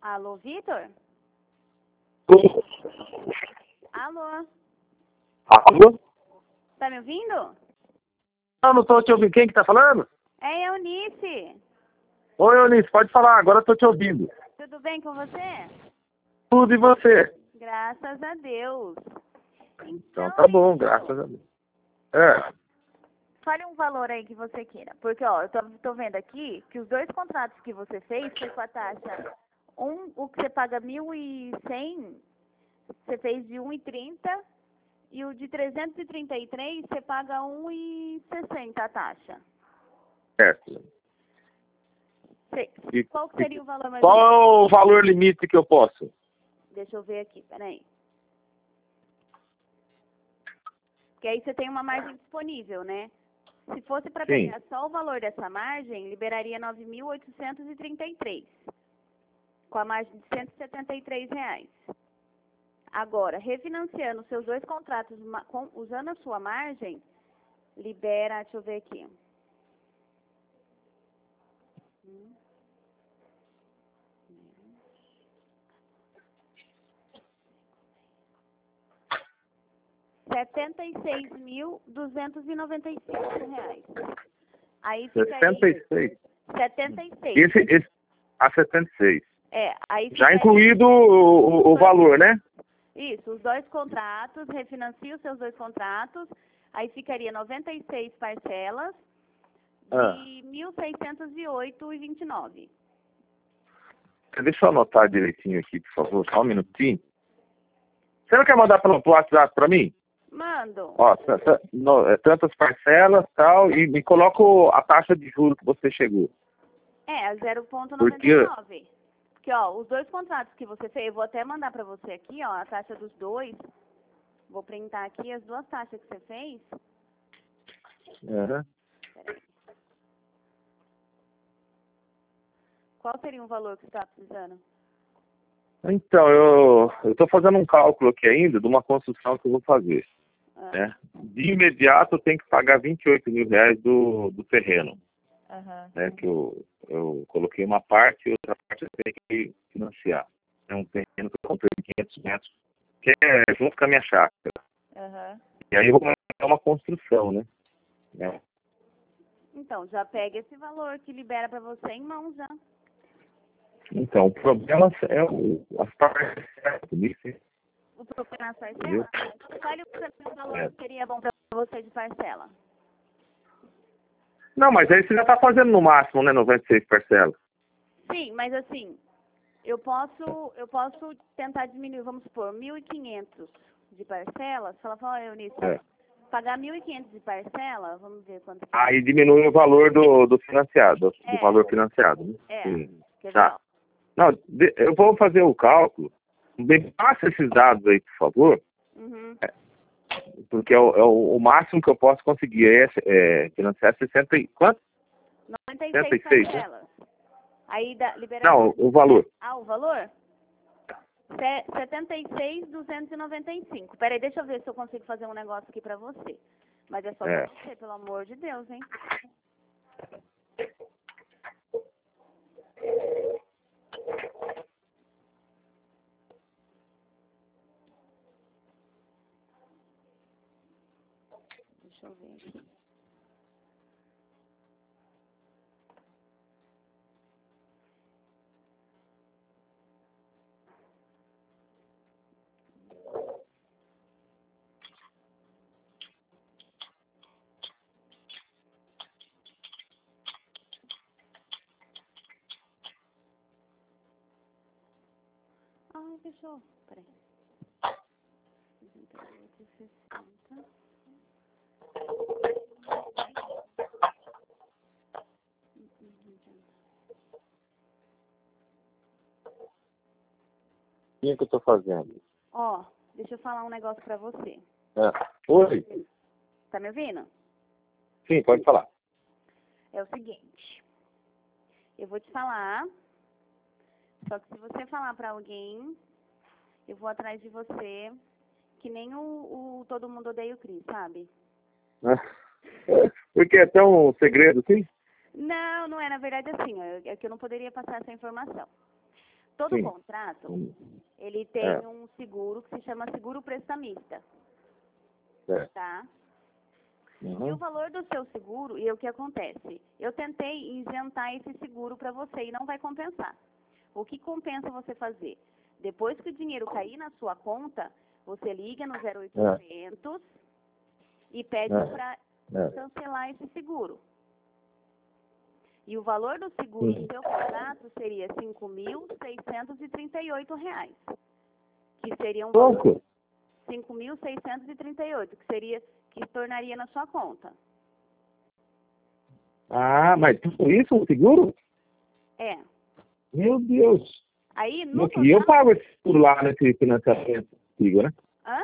Alô, Vitor? Alô? Alô? Tá me ouvindo? Não, não tô te ouvindo. Quem que tá falando? É Eunice. Oi, Eunice, pode falar, agora eu tô te ouvindo. Tudo bem com você? Tudo e você? Graças a Deus. Então tá bom, Vitor, graças a Deus. É, fale um valor aí que você queira. Porque, ó, eu tô vendo aqui que os dois contratos que você fez foi com a taxa. O que você paga 1.100, você fez de 1,30. E o de 333, você paga 1,60 a taxa. certo. Qual que seria o valor mais Qual é o valor limite que eu posso? Deixa eu ver aqui, peraí. Porque aí você tem uma margem disponível, né? Se fosse para Sim. pegar só o valor dessa margem, liberaria 9.833, com a margem de R$ 173. Agora, refinanciando seus dois contratos usando a sua margem, libera, deixa eu ver aqui. R$ 76.295. Aí ficaria 66. 76. A 76. Aí Já ficaria, incluído o valor, né? isso, os dois contratos, refinancia os seus dois contratos, aí ficaria 96 parcelas de 1.608,29. Deixa eu anotar direitinho aqui, por favor, só um minutinho. Você não quer mandar pelo WhatsApp pra mim? Mando. Ó, tantas parcelas e tal, e me coloca a taxa de juros que você chegou. 0,99. Porque, ó, os dois contratos que você fez, eu vou até mandar pra você aqui, ó, a taxa dos dois. Vou printar aqui as duas taxas que você fez. Uhum. Peraí. Qual seria o valor que você está precisando? Então, eu estou fazendo um cálculo aqui ainda de uma construção que eu vou fazer. Né? De imediato eu tenho que pagar R$ 28.000 do terreno. Né? Que eu coloquei uma parte e outra parte eu tenho que financiar. É um terreno que eu comprei de 500 metros, que é junto com a minha chácara. E aí eu vou começar uma construção, né? Então, já pega esse valor que libera para você em mãos já. Então, o problema é as parcelas. O problema nas parcelas? Fale o valor que seria bom para você de parcela. Não, mas aí você já está fazendo no máximo, né? 96 parcelas. Sim, mas assim, eu posso tentar diminuir, vamos supor, 1.500 de parcela. Você fala, olha, Eunice, pagar 1.500 de parcela, vamos ver quanto que é. Aí diminui o valor do financiado, do valor financiado. Né? Quer Tá. ver, ó. Não, eu vou fazer o cálculo. Me passa esses dados aí, por favor. Porque o máximo que eu posso conseguir é financiar 60 e quanto? 96 76, parcelas. Aí libera. Não, o valor. O valor? 76.295. Peraí, deixa eu ver se eu consigo fazer um negócio aqui pra você. Mas é só pra você, pelo amor de Deus, hein? Deixa eu ver aqui. Deixa eu... Peraí. 68,60. O que eu estou fazendo? Ó, deixa eu falar um negócio pra você. Oi? Tá me ouvindo? Sim, pode falar. É o seguinte. Eu vou te falar. Só que se você falar pra alguém, eu vou atrás de você, que nem o Todo Mundo Odeia o Cris, sabe? Porque é tão segredo assim? Não é. Na verdade, assim, é que eu não poderia passar essa informação. todo Sim. contrato, ele tem um seguro que se chama seguro prestamista. Tá? E o valor do seu seguro, e o que acontece? Eu tentei isentar esse seguro para você e não vai compensar. O que compensa você fazer? Depois que o dinheiro cair na sua conta, você liga no 0800 e pede para cancelar esse seguro. E o valor do seguro do seu contrato seria R$ 5.638, que seria um valor 5.638, que tornaria na sua conta. Ah, mas tudo isso o seguro? É. Meu Deus. Aí, no total... E eu pago esse seguro lá nesse financiamento antigo, né? Hã?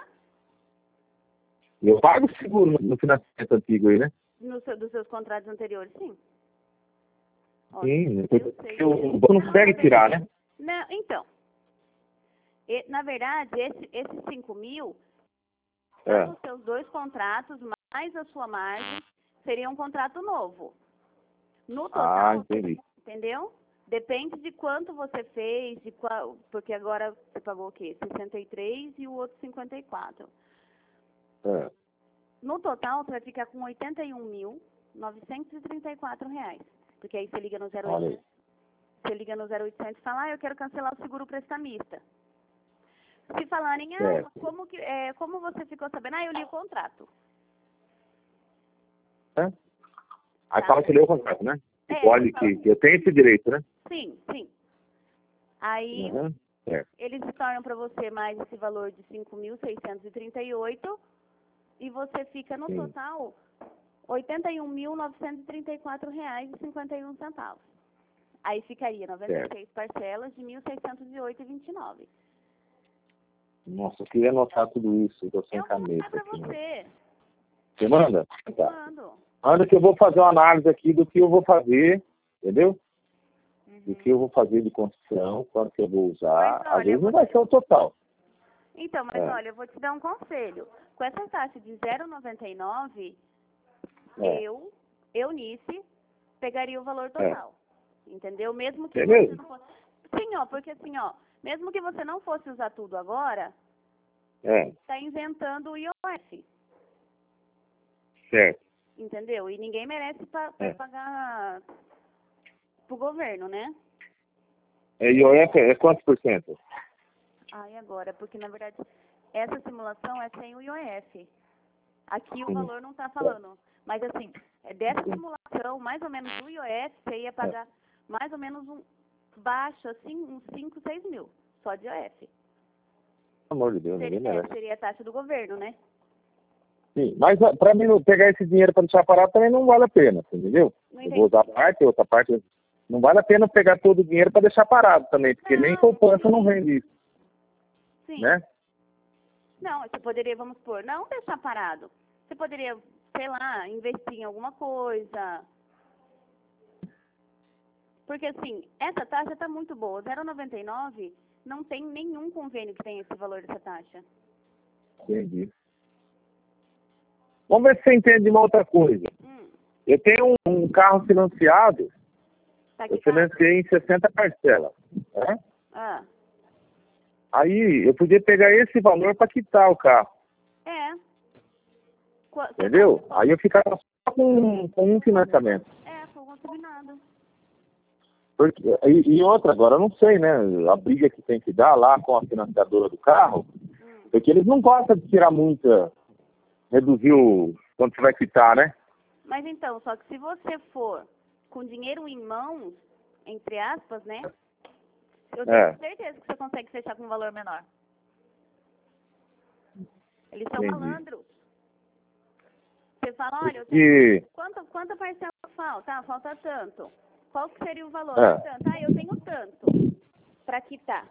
Eu pago o seguro no financiamento antigo aí, né? Dos seus contratos anteriores, sim. Sim, o banco não consegue tirar, né? Não, então, na verdade, esses 5.000 são os seus 2 contratos, mais a sua margem, seria um contrato novo. No total, entendi. Entendeu? Depende de quanto você fez, porque agora você pagou o quê? 63 e o outro 54. No total, você vai ficar com R$ 81.934. Porque aí você liga no 0800. Você liga no 0800 e fala, eu quero cancelar o seguro prestamista. Se falarem, como você ficou sabendo? Eu li o contrato. Aí fala que leu o contrato, né? Pode que eu tenho esse direito, né? Sim. Aí, eles tornam para você mais esse valor de 5.638 e você fica no total R$ 81.934,51. Aí ficaria 96 parcelas de R$ 1.608,29. Nossa, eu queria anotar tudo isso. Eu sem caneta. Para você. Você manda? Tá. Mando. Manda que eu vou fazer uma análise aqui do que eu vou fazer, entendeu? Do que eu vou fazer de construção, quanto que eu vou usar. Às vezes não vai ser o total. Então, mas olha, eu vou te dar um conselho. Com essa taxa de 0,99, eu nisso, pegaria o valor total. Entendeu? Mesmo que você não fosse... Sim, porque assim, mesmo que você não fosse usar tudo agora, está isentando o IOF. Certo. Entendeu? E ninguém merece pagar pro governo, né? IOF é quantos por cento? E agora? Porque, na verdade, essa simulação é sem o IOF. Aqui o valor não está falando. Mas, assim, dessa simulação, mais ou menos do IOF, você ia pagar mais ou menos baixo, assim, uns 5, 6 mil. Só de IOF. Pelo amor de Deus, ninguém merece. Seria a taxa do governo, né? Sim, mas para mim não pegar esse dinheiro para deixar parado também não vale a pena, entendeu? Eu vou usar outra parte. Não vale a pena pegar todo o dinheiro para deixar parado também, porque nem poupança não rende isso. Sim. Né? Não, você poderia, vamos supor, não deixar parado. Você poderia, sei lá, investir em alguma coisa. Porque, assim, essa taxa está muito boa. 0,99 não tem nenhum convênio que tenha esse valor dessa taxa. Entendi. Vamos ver se você entende de uma outra coisa. Eu tenho um carro financiado, eu financiei em 60 parcelas. Né? Aí eu podia pegar esse valor para quitar o carro. Entendeu? Aí eu ficava só com um financiamento. Com o consignado. E outra, agora eu não sei, né? A briga que tem que dar lá com a financiadora do carro, porque eles não gostam de tirar muita, reduzir quando você vai quitar, né? Mas então, só que se você for com dinheiro em mãos, entre aspas, né? Eu tenho certeza que você consegue fechar com um valor menor. Eles são malandros. Você fala, olha, eu tenho... Quanta parcela falta? Falta tanto. Qual que seria o valor? Tanto. Eu tenho tanto para quitar.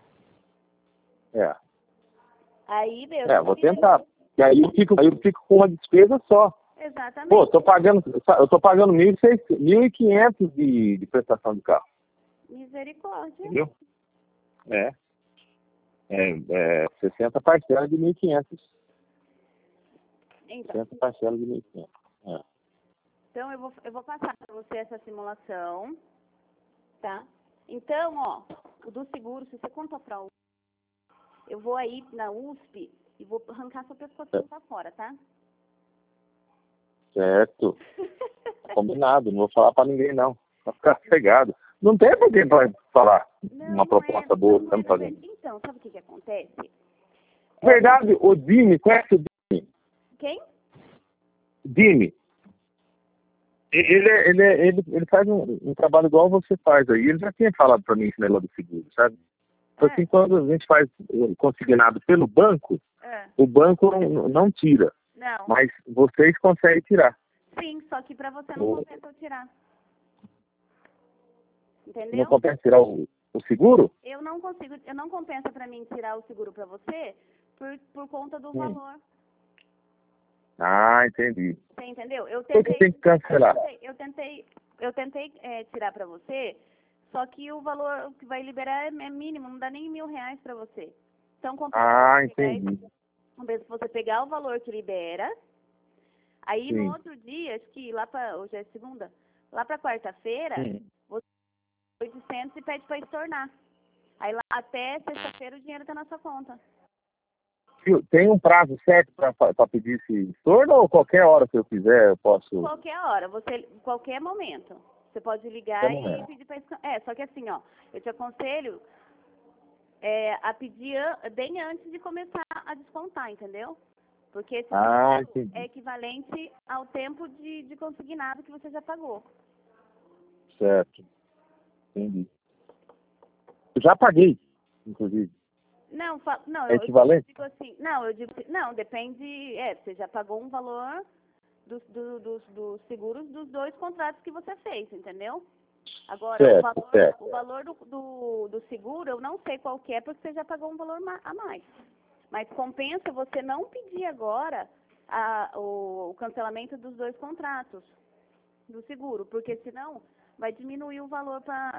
Aí, vou tentar. E aí eu fico com uma despesa só. Exatamente. Pô, eu tô pagando 1.500 de prestação de carro. Misericórdia. Entendeu? 60 parcelas de 1.500. Então. 60 parcelas de 1.500. Então, eu vou passar para você essa simulação, tá? Então, o do seguro, se você contou pra USP, eu vou aí na USP e vou arrancar seu pescoço pra fora, tá? Certo. Combinado, não vou falar pra ninguém, não. Vai ficar cegado. Não tem pra quem vai falar uma proposta boa que estamos fazendo. Então, sabe o que acontece? Verdade, o Dini, conhece o Dini? Quem? Dini. Ele faz um trabalho igual você faz aí. Ele já tinha falado pra mim esse negócio do seguro, sabe? Então, assim, quando a gente faz consignado pelo banco, o banco não tira. Não. Mas vocês conseguem tirar. Sim, só que pra você não compensa eu tirar. Entendeu? Não compensa tirar o seguro? Eu não compensa pra mim tirar o seguro pra você por conta do valor. Ah, entendi. Você entendeu? Eu Por que tem que cancelar? Eu tentei tirar pra você, só que o valor que vai liberar é mínimo, não dá nem R$1.000 pra você. Então, entendi. Compensa você pegar o valor que libera, aí Sim. no outro dia, acho que hoje é segunda, lá pra quarta-feira, você 800 e pede pra estornar. Aí lá até sexta-feira o dinheiro tá na sua conta. Tem um prazo certo para pedir esse estorno ou qualquer hora que eu quiser eu posso? Qualquer hora, qualquer momento. Você pode ligar e pedir para estornar. Só que assim, ó, eu te aconselho a pedir bem antes de começar a descontar, entendeu? Porque esse dinheiro é equivalente ao tempo de consignado que você já pagou. Certo. Entendi. Eu já paguei, inclusive. Não, é equivalente? eu digo assim, não, depende, você já pagou um valor dos seguros dos 2 contratos que você fez, entendeu? Agora, o valor do seguro, eu não sei qual que é, porque você já pagou um valor a mais. Mas compensa você não pedir agora o cancelamento dos 2 contratos do seguro, porque senão vai diminuir o valor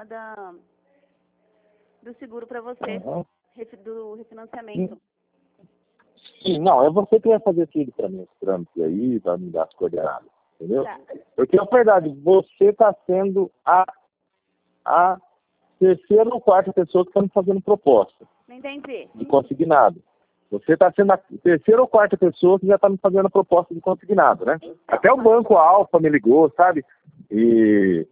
do seguro para você. Do refinanciamento. Sim, não, é você que vai fazer tudo para mim, os trâmites aí, vai me dar as coordenadas, entendeu? Tá. Porque, na verdade, você está sendo a terceira ou quarta pessoa que está me fazendo proposta. Não entendi. De consignado. Você está sendo a terceira ou quarta pessoa que já está me fazendo a proposta de consignado, né? Então, até o Banco Alfa me ligou, sabe? E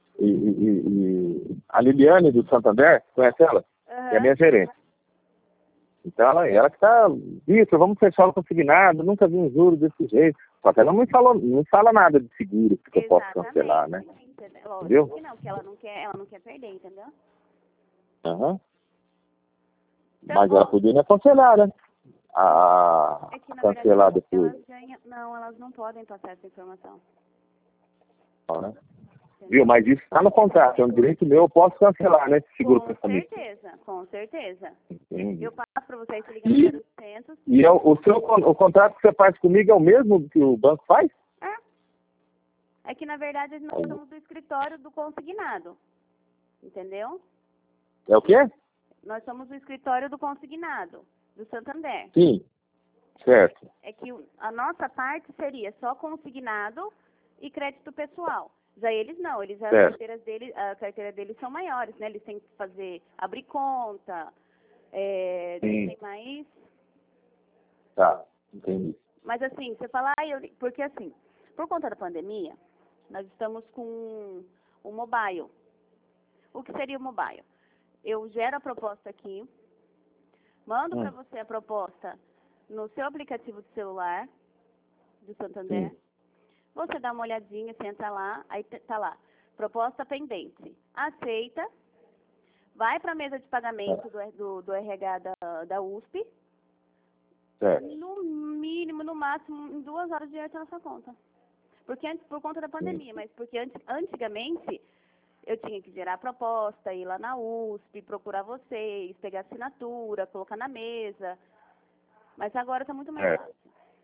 a Liliane do Santander, conhece ela? É a minha gerente. Então, ela que está, Vitor, vamos fechar o consignado, nunca vi um juro desse jeito. Só que ela não fala nada de seguro que eu posso cancelar, né? Entendeu? Que não, que ela não quer perder, entendeu? Então, mas ela podia cancelar, né? Que, na cancelar verdade, depois. elas não podem passar essa informação. Né? Viu? Mas isso está no contrato, é um direito meu, eu posso cancelar, né? Seguro Com certeza. Entendi. Eu passo para vocês, você liga no 0800. E o contrato que você faz comigo é o mesmo que o banco faz? É que, na verdade, nós somos do escritório do consignado. Entendeu? É o quê? Nós somos do escritório do consignado, do Santander. Sim, certo. É que a nossa parte seria só consignado e crédito pessoal. Já eles não, a carteira deles são maiores, né? Eles têm que abrir conta, tem mais... Tá, entendi. Mas assim, você fala, porque assim, por conta da pandemia, nós estamos com o mobile. O que seria o mobile? Eu gero a proposta aqui, mando para você a proposta no seu aplicativo de celular, do Santander. Você dá uma olhadinha, você entra lá, aí tá lá, proposta pendente. Aceita, vai para a mesa de pagamento do RH da USP. Certo. No mínimo, no máximo, em 2 horas de dinheiro tá na sua conta. Porque antes, por conta da pandemia, mas porque antigamente eu tinha que gerar a proposta, ir lá na USP, procurar vocês, pegar assinatura, colocar na mesa. Mas agora tá muito mais fácil.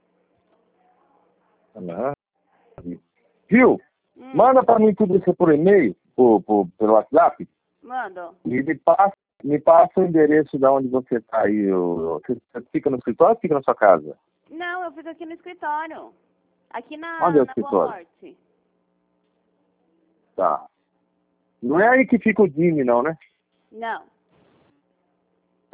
Viu? Manda para mim tudo isso por e-mail, pelo WhatsApp. Mando. E me passa o endereço de onde você está aí. Você fica no escritório ou fica na sua casa? Não, eu fico aqui no escritório. Aqui onde é o na escritório? Boa Morte. Tá. Não é aí que fica o Dini, não, né? Não.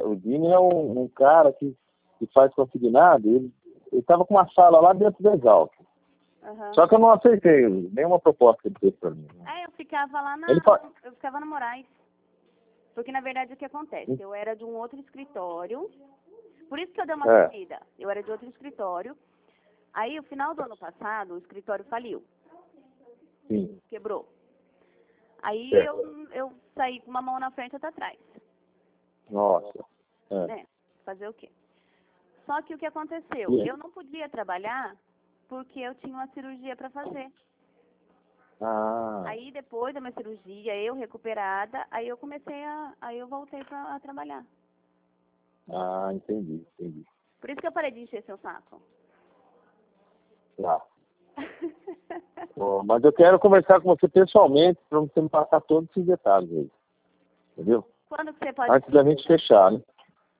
O Dini é um cara que faz consignado, ele estava com uma sala lá dentro do Exalc. Uhum. Só que eu não aceitei nenhuma proposta que ele fez para mim. Eu ficava lá eu ficava na Moraes. Porque, na verdade, o que acontece? Eu era de um outro escritório, por isso que eu dei uma saída. Eu era de outro escritório. Aí, no final do ano passado, o escritório faliu. Sim. Quebrou. Aí, eu saí com uma mão na frente e outra atrás. Nossa. Né? Fazer o quê? Só que o que aconteceu? Eu não podia trabalhar porque eu tinha uma cirurgia para fazer. Aí, depois da minha cirurgia, eu recuperada, aí eu voltei a trabalhar. Entendi. Por isso que eu parei de encher seu saco. Tá. Mas eu quero conversar com você pessoalmente para você me passar todos esses detalhes aí. Entendeu? Quando que você pode... Antes da gente fechar, né?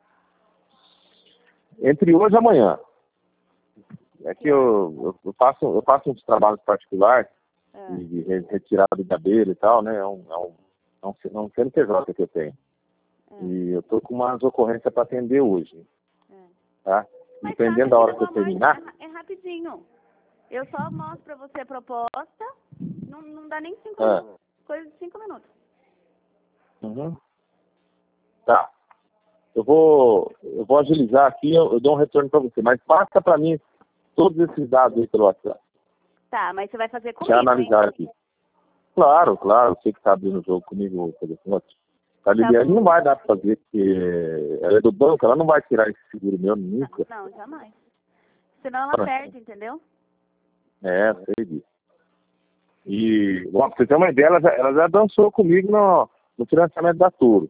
Entre hoje e amanhã. É que eu faço uns trabalhos particulares de retirada de abelha e tal, né? É um CNPJ que eu tenho. E eu tô com umas ocorrências para atender hoje. Tá? Mas dependendo da hora que eu terminar. É rapidinho. Eu só mostro para você a proposta. Não dá nem 5 minutos. Coisa de 5 minutos. Uhum. Tá. Eu vou agilizar aqui, eu dou um retorno para você. Mas passa para mim todos esses dados aí pelo WhatsApp. Tá, mas você vai fazer comigo, já analisar aqui. Claro, você que está abrindo o jogo comigo, a Liliane não vai dar para fazer, porque ela é do banco, ela não vai tirar esse seguro meu nunca. Não, jamais. Senão ela perde, entendeu? Sei disso. E, bom, pra você ter uma ideia, ela já dançou comigo no financiamento da Toro.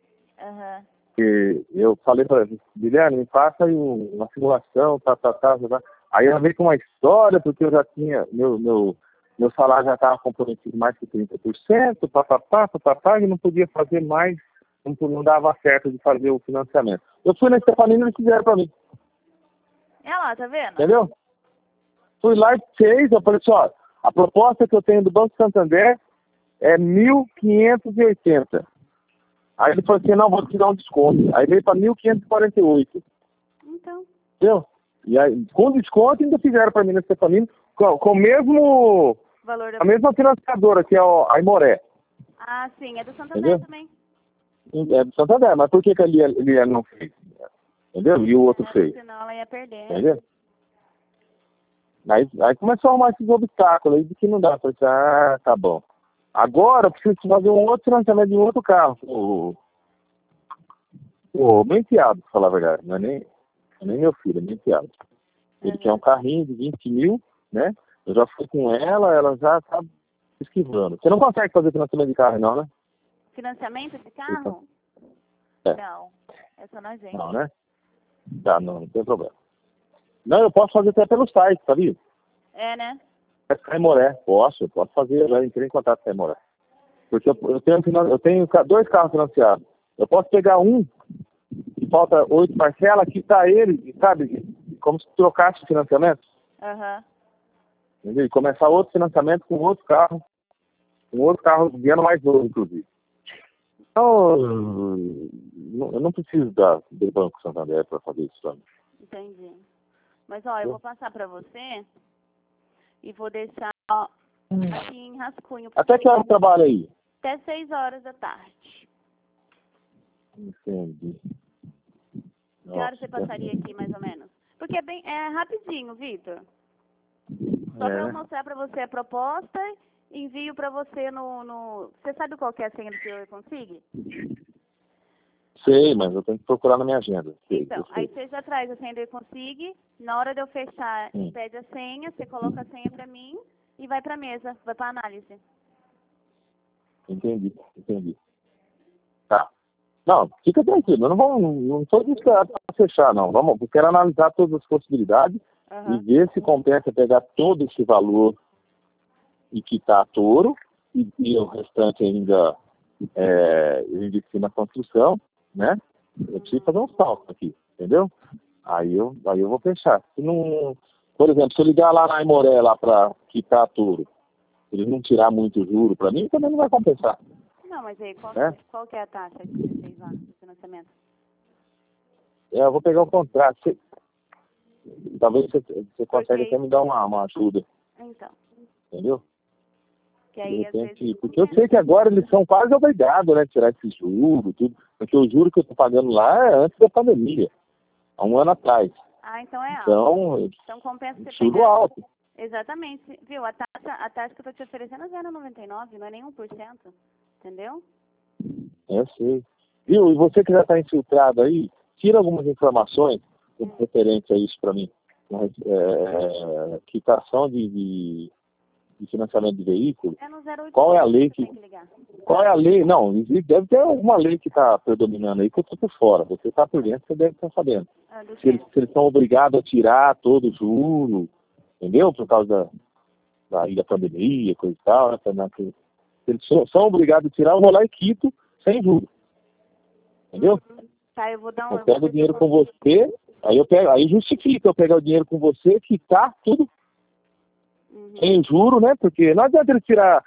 E eu falei para ela, Liliane, me passa aí uma simulação, tá. Aí ela veio com uma história, porque eu já tinha, meu salário já estava comprometido mais que 30%, papapá, e não podia fazer mais, não dava certo de fazer o financiamento. Eu fui na Stefanina e eles fizeram para mim. Lá, tá vendo? Entendeu? Fui lá e fez, eu falei assim, ó, a proposta que eu tenho do Banco Santander é 1.580. Aí ele falou assim, não, vou te dar um desconto. Aí veio para 1.548. Então. Entendeu? E aí, com desconto, ainda fizeram para mim na Stefanina, com o mesmo valor a mesma financiadora, que é a Imoré. Sim, é do Santander também. É do Santander, mas por que ele não fez? Entendeu? E o outro fez. Senão ela ia perder. Entendeu? Aí começou a arrumar esses obstáculos aí de que não dá. Eu falei assim, tá bom. Agora eu preciso fazer um outro financiamento de um outro carro. Meu enteado, pra falar a verdade. Não é nem meu filho, é meu enteado. Ele quer um carrinho de 20 mil, né? Eu já fui com ela já tá esquivando. Você não consegue fazer financiamento de carro, não, né? Financiamento de carro? Não. É só na gente. Não, né? Tá, não tem problema. Não, eu posso fazer até pelo site, sabia? Né? É Caimoré. Posso fazer, eu já entrei em contato com a Caimoré. Porque eu tenho 2 carros financiados. Eu posso pegar um, que falta 8 parcelas, quitar ele, sabe? Como se trocasse o financiamento. Entendeu? E começar outro financiamento com outro carro de ano mais novo, inclusive. Então, eu não preciso do Banco Santander para fazer isso também. Entendi. Mas, eu vou passar para você e vou deixar aqui em rascunho. Até que hora você trabalha aí? Até 6 horas da tarde. Entendi. Que hora você passaria aqui, mais ou menos? Porque é rapidinho, Vitor. Só para eu mostrar para você a proposta, envio para você no... Você sabe qual que é a senha do seu e-Consig? Sei, mas eu tenho que procurar na minha agenda. Então, aí você já traz a senha do e-Consig, na hora de eu fechar, pede a senha, você coloca a senha para mim e vai para a mesa, vai para análise. Entendi. Tá. Não, fica tranquilo, eu não estou desesperado para fechar, não. Eu quero analisar todas as possibilidades e ver se compensa pegar todo esse valor e quitar a Toro e o restante ainda investir na construção, né? Eu preciso fazer uns cálculos aqui, entendeu? Aí eu vou fechar. Se não, por exemplo, se eu ligar lá na Imoré lá para quitar a Toro, se eles não tirar muito juro para mim, também não vai compensar. Não, mas aí, qual que é a taxa que você fez lá no financiamento? Eu vou pegar o contrato. Talvez você consiga até me dar uma ajuda. Então. Entendeu? Que aí, de repente, porque eu sei que agora eles são quase obrigados, né, a tirar esse juro, tudo. Porque o juro que eu tô pagando lá é antes da pandemia, há um ano atrás. Ah, então é alto. Então compensa você juro pegar... alto. Exatamente. Viu? A taxa que eu tô te oferecendo é 0,99, não é nem 1%. Entendeu? Eu sei. Viu? E você que já está infiltrado aí, tira algumas informações referentes a isso para mim. Quitação de financiamento de veículo. É no 0800 qual é a lei que tem que ligar. Qual é a lei? Não, deve ter alguma lei que está predominando aí que eu estou por fora. Você está por dentro, você deve estar sabendo. Se eles são obrigados a tirar todo o juro, entendeu? Por causa da pandemia, coisa e tal, né? Se eles são obrigados a tirar, eu vou lá e quito sem juro. Entendeu? Tá, eu vou dar eu pego o dinheiro com você, aí justifica eu pegar o dinheiro com você, quitar tudo sem juro, né? Porque não adianta ele tirar,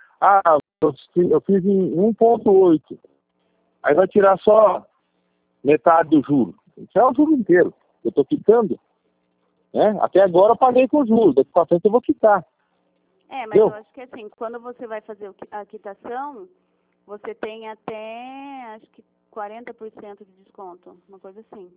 eu fiz em 1,8. Aí vai tirar só metade do juro. Isso é o juro inteiro. Eu estou quitando. Né? Até agora eu paguei com juros, daqui para frente eu vou quitar. Mas eu acho que assim, quando você vai fazer a quitação, você tem até, acho que 40% de desconto, uma coisa assim.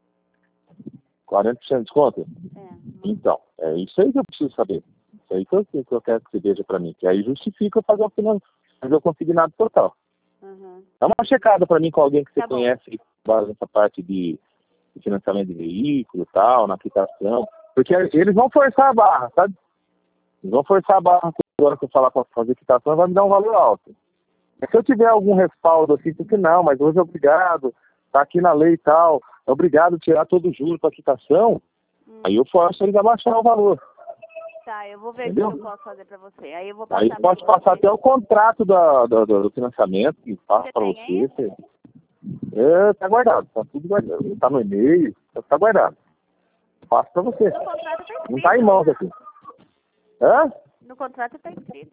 40% de desconto? Então, é isso aí que eu preciso saber. Isso aí que eu quero que você veja para mim. Que aí justifica eu fazer o consignado total. Dá uma checada para mim com alguém que você conhece nessa parte de financiamento de veículo e tal, na quitação. Porque eles vão forçar a barra, sabe? Eles vão forçar a barra agora que eu falar para fazer quitação, vai me dar um valor alto. Se eu tiver algum respaldo assim, porque não, mas hoje é obrigado, tá aqui na lei e tal, é obrigado a tirar todo o juro para quitação, aí eu forço eles a baixar o valor. Tá, eu vou ver o que eu posso fazer para você. Aí eu vou passar. Aí pode passar até o contrato do financiamento que passa para você. Tá guardado, tá tudo guardado. Tá no e-mail, tá guardado. Passo para você. No contrato tá escrito. Não tá em mãos aqui. Hã? No contrato tá escrito.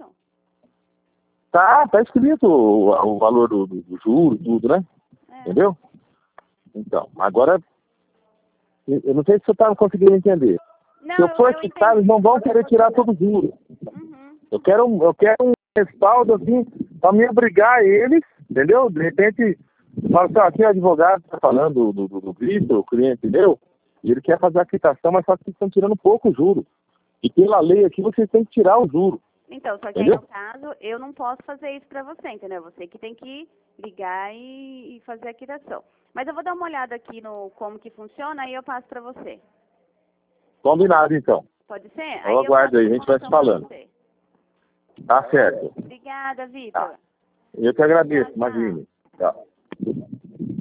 Tá escrito o valor do juro, tudo, né? Entendeu? Então, agora, eu não sei se você tá conseguindo entender. Não, se eu for quitar, eles não vão querer tirar todo o juro. Eu quero um respaldo, assim, para me obrigar a eles, entendeu? De repente, fala assim, aqui o advogado está falando do Vitor, o cliente, entendeu? E ele quer fazer a quitação, mas só que estão tirando pouco o juro. E pela lei aqui, vocês têm que tirar o juro. Então, só que aí, no caso, eu não posso fazer isso para você, entendeu? Você que tem que ligar e fazer a quitação. Mas eu vou dar uma olhada aqui no como que funciona, aí eu passo para você. Combinado, então. Pode ser? Eu aguardo aí, a gente vai se falando. Tá certo. Obrigada, Vitor. Tá. Eu que agradeço, imagine. Tchau.